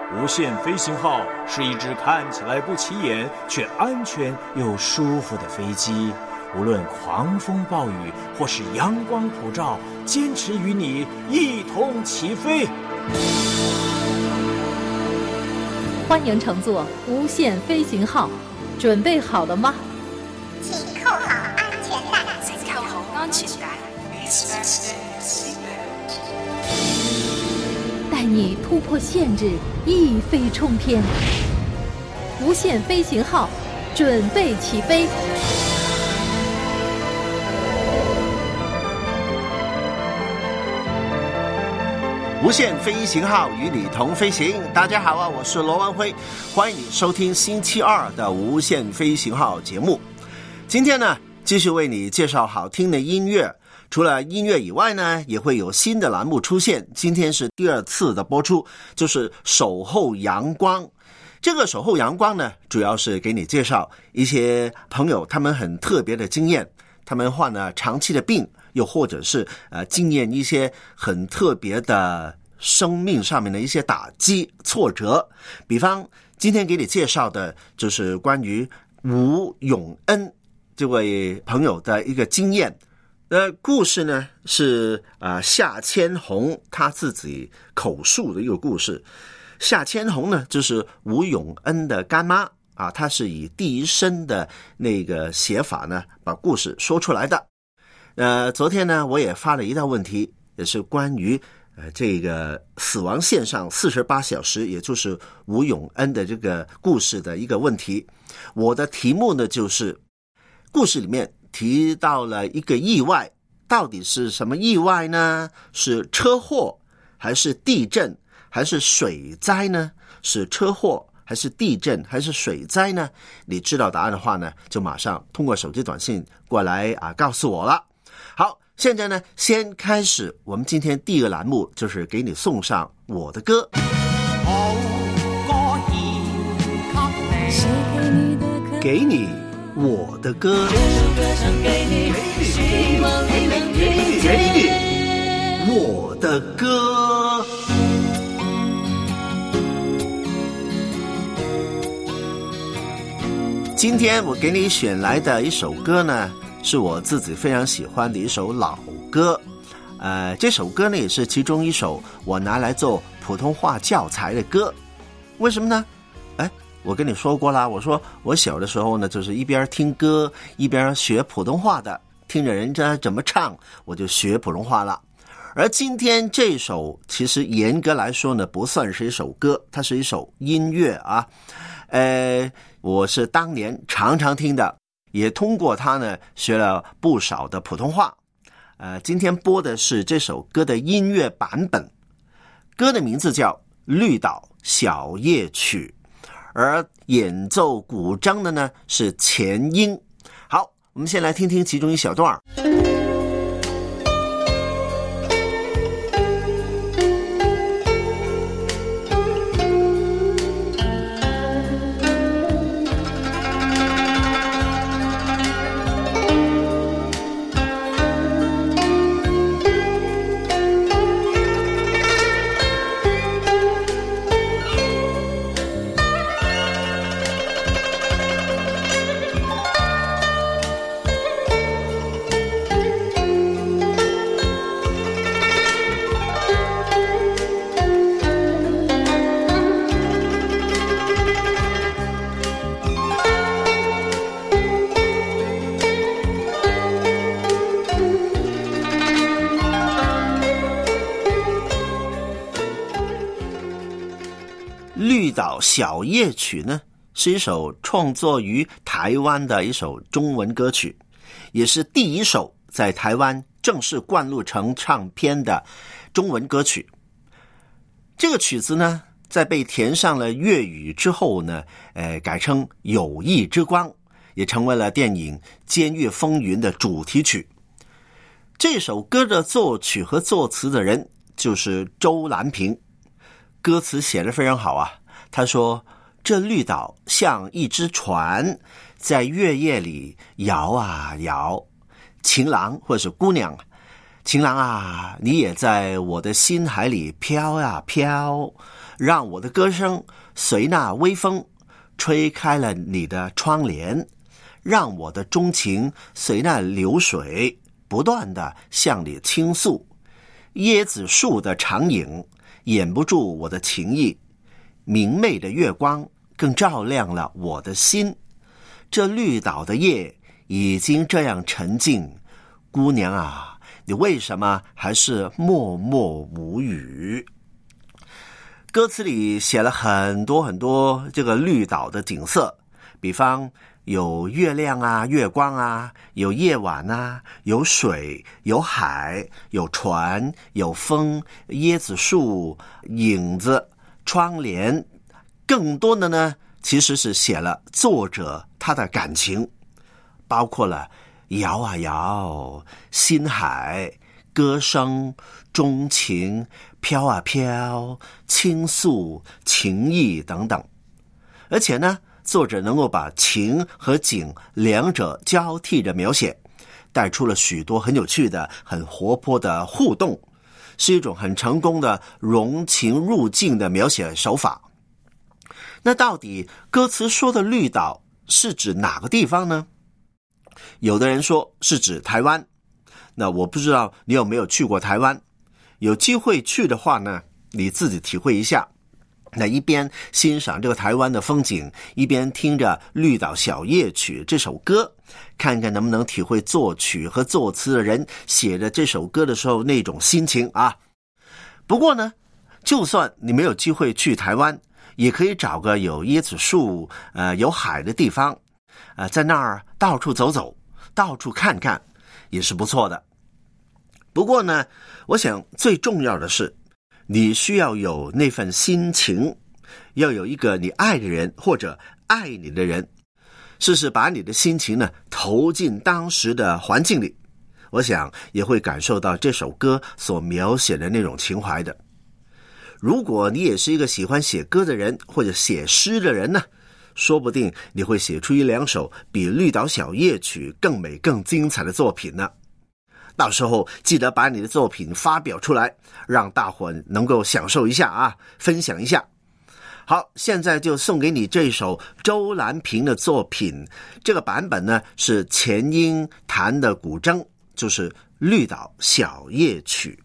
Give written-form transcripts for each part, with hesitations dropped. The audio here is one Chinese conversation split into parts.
无限飞行号是一只看起来不起眼却安全又舒服的飞机，无论狂风暴雨或是阳光普照，坚持与你一同起飞。 欢迎乘坐无限飞行号，准备好了吗？ 请扣好安全带。 请扣好安全帶。 带你突破限制，一飞冲天。无限飞行号，准备起飞。 无限飞行号与你同飞行。大家好啊，我是罗文辉，欢迎你收听星期二的无限飞行号节目。今天呢，继续为你介绍好听的音乐。除了音乐以外呢，也会有新的栏目出现。今天是第二次的播出，就是守候阳光。这个守候阳光呢，主要是给你介绍一些朋友他们很特别的经验，他们患了长期的病，又或者是经验一些很特别的生命上面的一些打击挫折。比方今天给你介绍的就是关于吴永恩这位朋友的一个经验。故事呢是夏千红他自己口述的一个故事。夏千红呢就是吴永恩的干妈啊，她是以第一身的那个写法呢把故事说出来的。昨天呢我也发了一道问题，也是关于这个死亡线上48小时，也就是吴永恩的这个故事的一个问题。我的题目呢就是故事里面提到了一个意外，到底是什么意外呢？是车祸还是地震还是水灾呢？是车祸还是地震还是水灾呢？你知道答案的话呢，就马上通过手机短信过来告诉我了。好，现在呢先开始我们今天第一个栏目，就是给你送上我的歌。给你我的歌，给你我的歌。今天我给你选来的一首歌呢，是我自己非常喜欢的一首老歌。这首歌呢也是其中一首我拿来做普通话教材的歌。为什么呢？我跟你说过啦，我说我小的时候呢，就是一边听歌一边学普通话的，听着人家怎么唱，我就学普通话了。而今天这首其实严格来说呢，不算是一首歌，它是一首音乐啊。我是当年常常听的，也通过它呢学了不少的普通话。今天播的是这首歌的音乐版本，歌的名字叫《绿岛小夜曲》。而演奏古筝的呢是钱英。好，我们先来听听其中一小段。绿岛小夜曲呢，是一首创作于台湾的一首中文歌曲，也是第一首在台湾正式灌录成唱片的中文歌曲。这个曲子呢，在被填上了粤语之后呢，改称友谊之光，也成为了电影《监狱风云》的主题曲。这首歌的作曲和作词的人就是周兰萍，歌词写得非常好啊。他说，这绿岛像一只船，在月夜里摇啊摇，情郎或是姑娘情郎啊，你也在我的心海里飘啊飘，让我的歌声随那微风吹开了你的窗帘，让我的钟情随那流水不断地向你倾诉。椰子树的长影掩不住我的情意，明媚的月光更照亮了我的心。这绿岛的夜已经这样沉静，姑娘啊，你为什么还是默默无语？歌词里写了很多这个绿岛的景色，比方有月亮啊，月光啊，有夜晚啊，有水，有海，有船，有风，椰子树，影子，窗帘。更多的呢，其实是写了作者他的感情，包括了摇啊摇，心海，歌声，钟情，飘啊飘，倾诉，情意等等。而且呢，作者能够把情和景两者交替着描写，带出了许多很有趣的、很活泼的互动，是一种很成功的融情入境的描写手法。那到底歌词说的绿岛是指哪个地方呢？有的人说是指台湾，那我不知道你有没有去过台湾，有机会去的话呢，你自己体会一下。那一边欣赏这个台湾的风景，一边听着《绿岛小夜曲》这首歌，看看能不能体会作曲和作词的人写着这首歌的时候那种心情啊。不过呢，就算你没有机会去台湾，也可以找个有椰子树、有海的地方，在那儿到处走走，到处看看，也是不错的。不过呢，我想最重要的是，你需要有那份心情，要有一个你爱的人或者爱你的人，试试把你的心情呢投进当时的环境里，我想也会感受到这首歌所描写的那种情怀的。如果你也是一个喜欢写歌的人或者写诗的人呢，说不定你会写出一两首比《绿岛小夜曲》更美更精彩的作品呢。到时候记得把你的作品发表出来，让大伙能够享受一下啊，分享一下。好，现在就送给你这首周兰萍的作品，这个版本呢是钱英弹的古筝，就是《绿岛小夜曲》。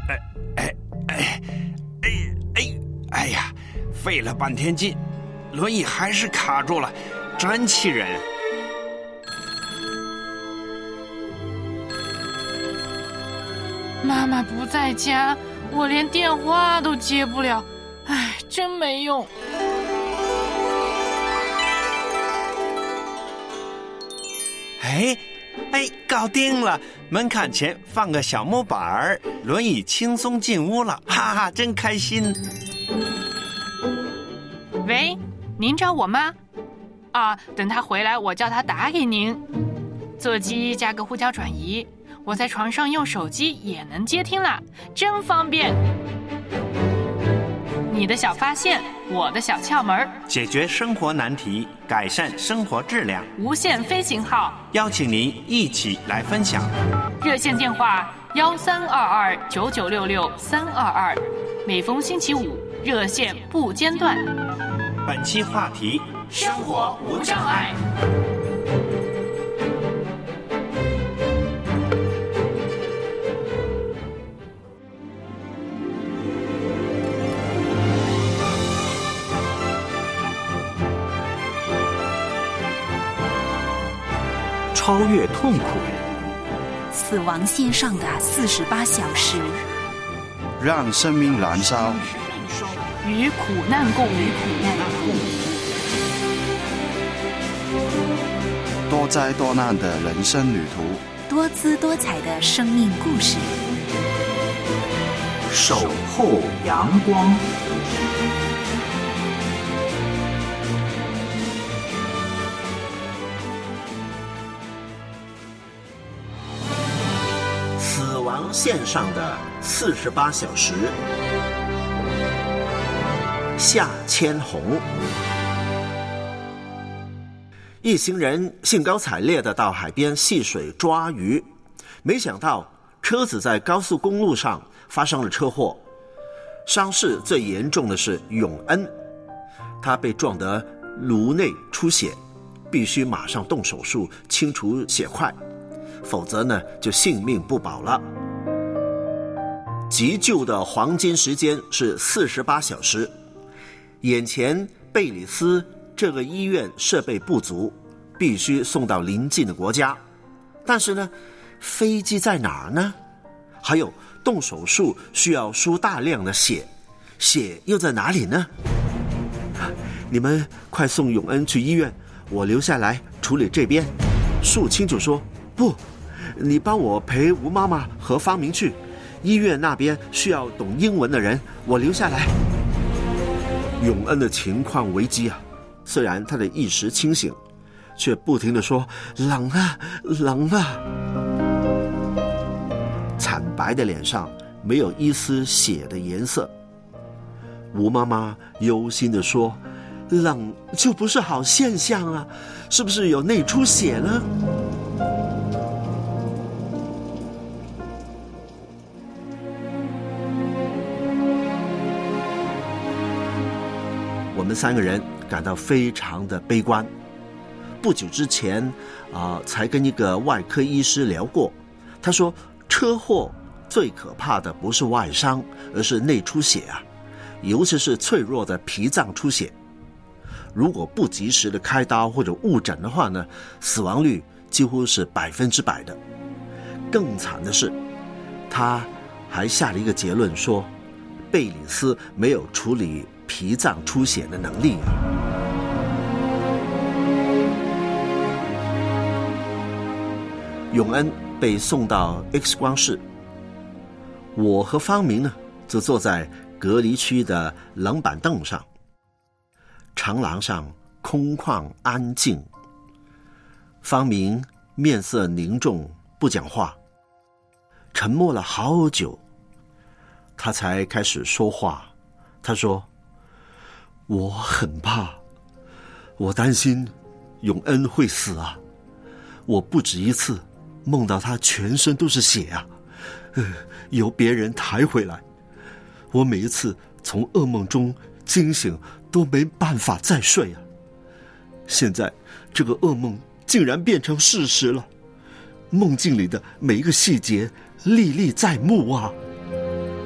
哎呀，费了半天劲，轮椅还是卡住了，真气人。 妈妈不在家，我连电话都接不了，哎，真没用。 搞定了！门槛前放个小木板儿，轮椅轻松进屋了，哈哈，真开心。 喂，您找我吗？啊，等他回来我叫他打给您。座机加个呼叫转移，我在床上用手机也能接听了，真方便。你的小发现，我的小窍门， 解决生活难题，改善生活质量。 无限飞行号邀请您一起来分享。 热线电话13229966-322，每逢星期五热线不间断。 本期话题： 生活无障碍。 超越痛苦， 死亡线上的48小时， 让生命燃烧， 与苦难共舞， 多灾多难的人生旅途， 多姿多彩的生命故事， 守候阳光。 死亡线上的48小时，夏千红。一行人兴高采烈地到海边戏水抓鱼，没想到车子在高速公路上发生了车祸。伤势最严重的是永恩，他被撞得颅内出血，必须马上动手术清除血块，否则呢就性命不保了。急救的黄金时间是48小时，眼前贝里斯这个医院设备不足，必须送到邻近的国家。但是呢，飞机在哪儿呢？还有动手术需要输大量的血，血又在哪里呢？你们快送永恩去医院，我留下来处理这边。树清楚说，不，你帮我陪吴妈妈和方明去，医院那边需要懂英文的人，我留下来。永恩的情况危机啊，虽然他的意识清醒，却不停地说冷啊冷啊。惨白的脸上没有一丝血的颜色。吴妈妈忧心地说，冷就不是好现象啊，是不是有内出血呢？我们3个人感到非常的悲观。不久之前才跟一个外科医师聊过，他说车祸最可怕的不是外伤，而是内出血啊，尤其是脆弱的脾脏出血。如果不及时的开刀或者误诊的话呢，死亡率几乎是100%的。更惨的是，他还下了一个结论说，贝里斯没有处理脾脏出血的能力啊。永恩被送到 X 光室，我和方明呢，则坐在隔离区的冷板凳上。长廊上空旷安静，方明面色凝重，不讲话，沉默了好久，他才开始说话。他说，我很怕，我担心永恩会死啊，我不止一次梦到他全身都是血啊，由别人抬回来，我每一次从噩梦中惊醒都没办法再睡啊。现在这个噩梦竟然变成事实了，梦境里的每一个细节历历在目啊。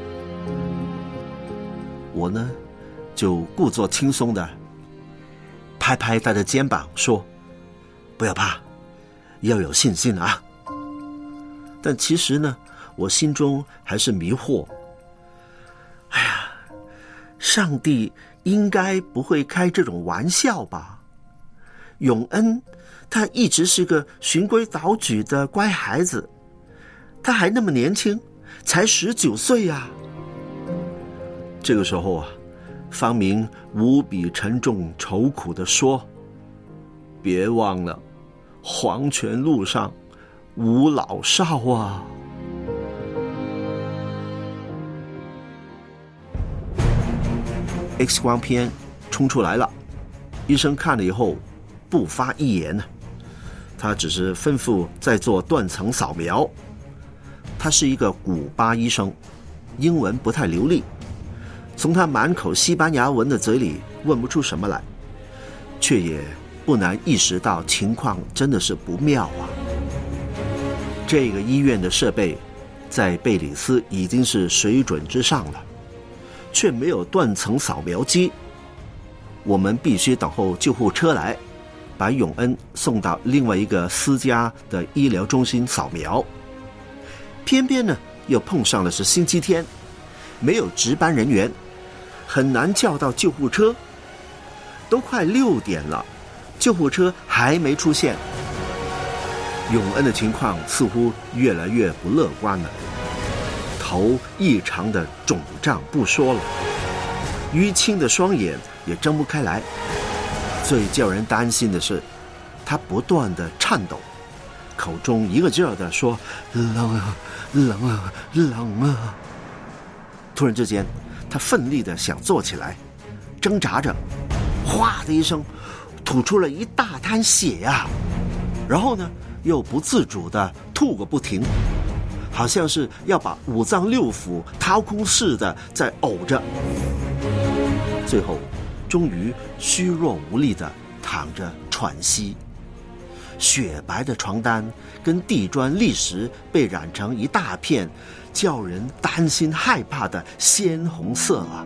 我呢就故作轻松的拍拍他的肩膀说，不要怕，要有信心啊。但其实呢，我心中还是迷惑，哎呀，上帝应该不会开这种玩笑吧？永恩他一直是个循规蹈矩的乖孩子，他还那么年轻，才19岁啊。这个时候啊，方明无比沉重愁苦地说，别忘了黄泉路上无老少啊。X 光片冲出来了，医生看了以后不发一言，他只是吩咐再做断层扫描。他是一个古巴医生，英文不太流利，从他满口西班牙文的嘴里问不出什么来，却也不难意识到情况真的是不妙啊。这个医院的设备在贝里斯已经是水准之上了，却没有断层扫描机，我们必须等候救护车来把永恩送到另外一个私家的医疗中心扫描。偏偏呢又碰上了是星期天，没有值班人员，很难叫到救护车。都快6点了，救护车还没出现。永恩的情况似乎越来越不乐观了，头异常的肿胀不说了，淤青的双眼也睁不开来。最叫人担心的是，他不断的颤抖，口中一个劲儿的说，冷啊冷啊冷啊。突然之间他奋力的想坐起来，挣扎着，哗的一声吐出了一大滩血啊，然后呢又不自主的吐个不停，好像是要把5脏6腑掏空似的在呕着。最后终于虚弱无力的躺着喘息，雪白的床单跟地砖砾石被染成一大片叫人担心害怕的鲜红色啊！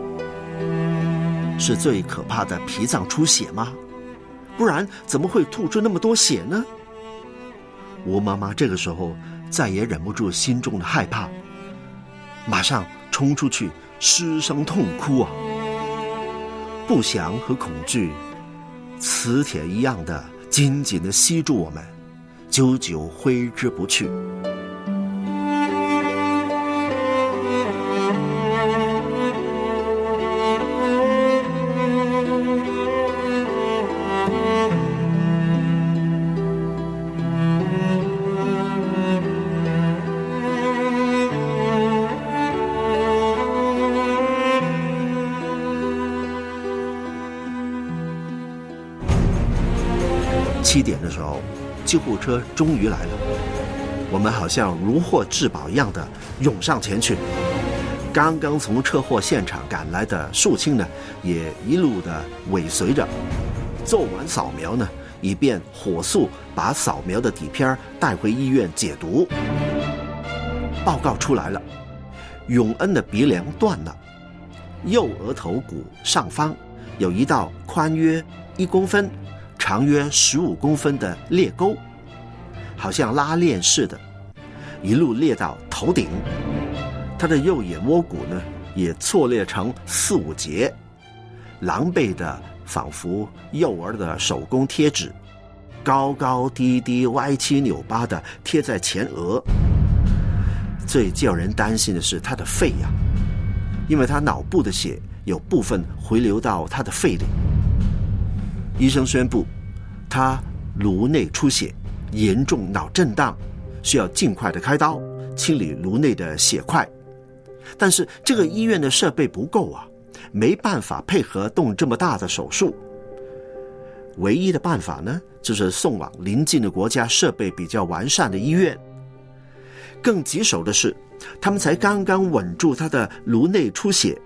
是最可怕的脾脏出血吗？不然怎么会吐出那么多血呢？吴妈妈这个时候再也忍不住心中的害怕，马上冲出去失声痛哭啊！不祥和恐惧磁铁一样的紧紧地吸住我们，久久挥之不去。7点的时候，救护车终于来了，我们好像如获至宝一样的涌上前去。刚刚从车祸现场赶来的肃清呢，也一路的尾随着。做完扫描呢，以便火速把扫描的底片带回医院解读。报告出来了，永恩的鼻梁断了，右额头骨上方有一道宽约1公分、长约15公分的裂沟，好像拉链似的，一路裂到头顶。他的右眼窝骨呢，也错裂成4、5节，狼狈的仿佛幼儿的手工贴纸，高高低低、歪七扭八的贴在前额。最叫人担心的是他的肺呀，因为他脑部的血有部分回流到他的肺里。医生宣布他颅内出血，严重脑震荡，需要尽快的开刀清理颅内的血块。但是这个医院的设备不够啊，没办法配合动这么大的手术。唯一的办法呢，就是送往邻近的国家设备比较完善的医院。更棘手的是，他们才刚刚稳住他的颅内出血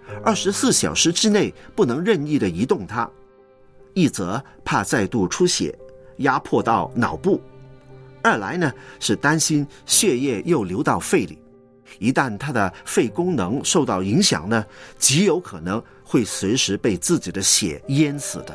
，24小时之内不能任意的移动它，一则怕再度出血压迫到脑部，二来呢是担心血液又流到肺里， 一旦他的肺功能受到影响呢，极有可能会随时被自己的血淹死的。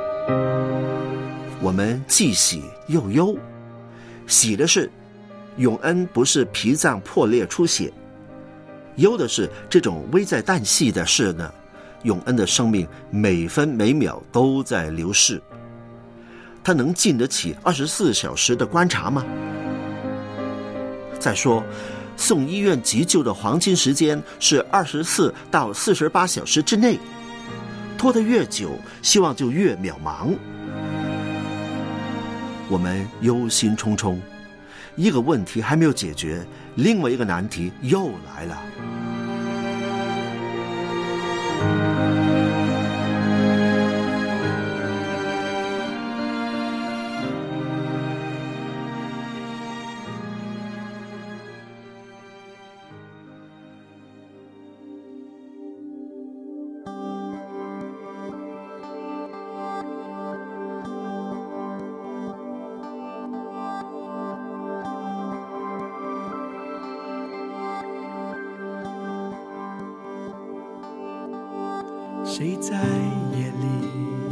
我们既喜又忧，喜的是永恩不是脾脏破裂出血，忧的是这种危在旦夕的事呢，永恩的生命每分每秒都在流逝，他能经得起24小时的观察吗？再说送医院急救的黄金时间是24到48小时之内，拖得越久，希望就越渺茫。我们忧心忡忡，一个问题还没有解决，另外一个难题又来了。 谁在夜里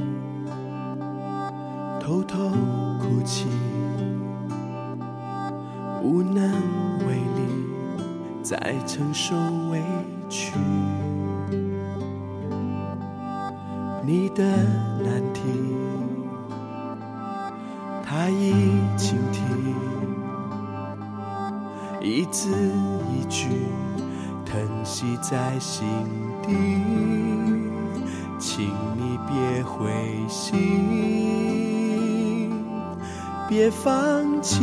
偷偷哭泣，无能为力，在承受委屈。你的难题，他已倾听，一字一句疼惜在心底。请你别灰心，别放弃。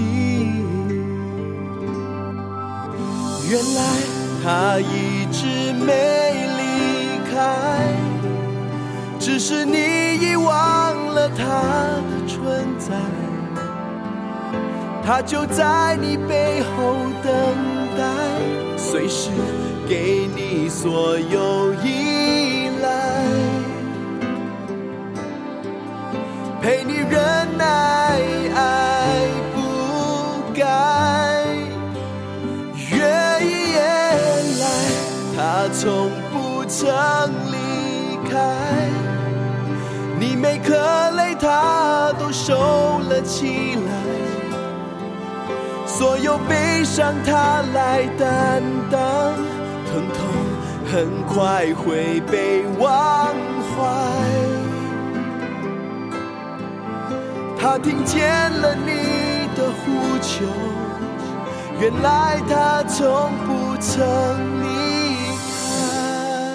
原来他一直没离开，只是你遗忘了他的存在。他就在你背后等待，随时给你所有依赖，陪你忍耐，爱不改。原来他从不曾离开，你每颗泪他都收了起来，所有悲伤他来担当，疼痛很快会被忘怀。他听见了你的呼求，原来他从不曾离开。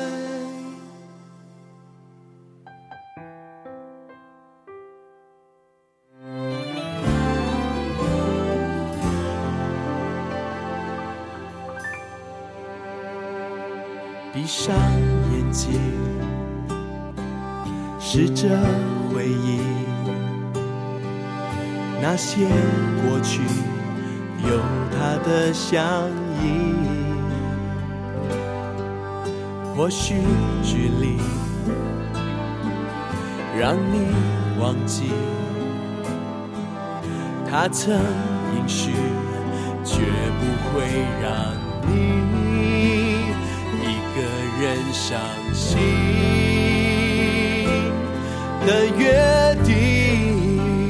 闭上眼睛，试着回忆那些过去有他的相依，或许距离让你忘记他曾应许绝不会让你一个人伤心的约定。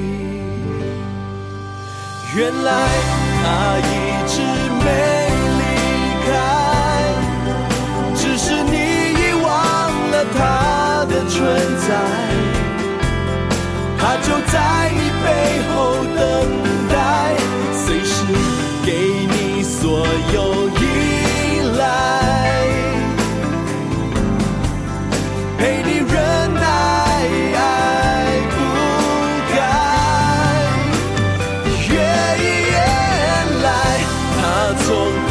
原来他一直没离开，只是你遗忘了他的存在。他就在你背后等待，随时给你所有依赖，陪你忍耐，爱不改。原来他从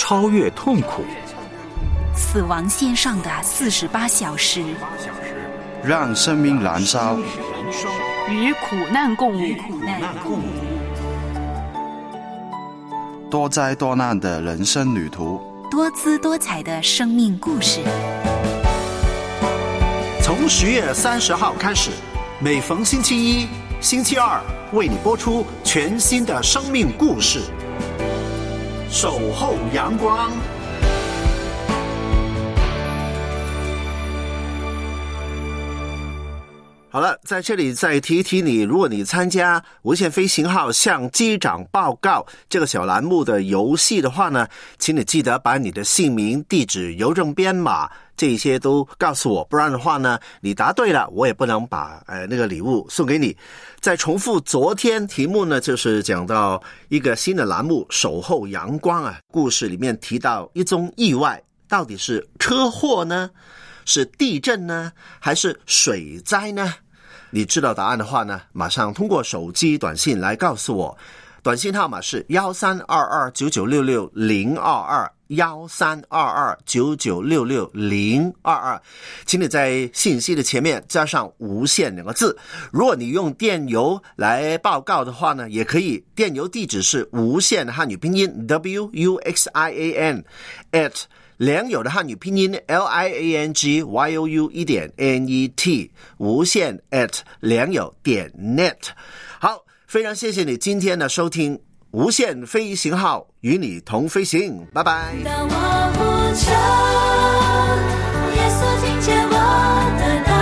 超越痛苦， 死亡线上的48小时， 让生命燃烧， 与苦难共舞， 多灾多难的人生旅途， 多姿多彩的生命故事。 从10月30号开始，每逢星期一、星期二为你播出全新的生命故事，守候阳光。好了，在这里再提一提你，如果你参加无限飞行号向机长报告这个小栏目的游戏的话呢，请你记得把你的姓名、地址、邮政编码这些都告诉我，不然的话呢，你答对了，我也不能把那个礼物送给你。再重复昨天题目呢，就是讲到一个新的栏目守候阳光啊，故事里面提到一宗意外，到底是车祸呢，是地震呢，还是水灾呢？你知道答案的话呢，马上通过手机短信来告诉我，短信号码是1322996602，1322996602，请你在信息的前面加上无限2个字。如果你用电邮来报告的话呢，也可以，电邮地址是无限汉语拼音 WUXIAN@ 良友的汉语拼音 LIANGYOU.NET 无限 良友.net。 好，非常谢谢你今天的收听，无限飞行号与你同飞行，拜拜。 当我呼求，耶稣听见我的祷告。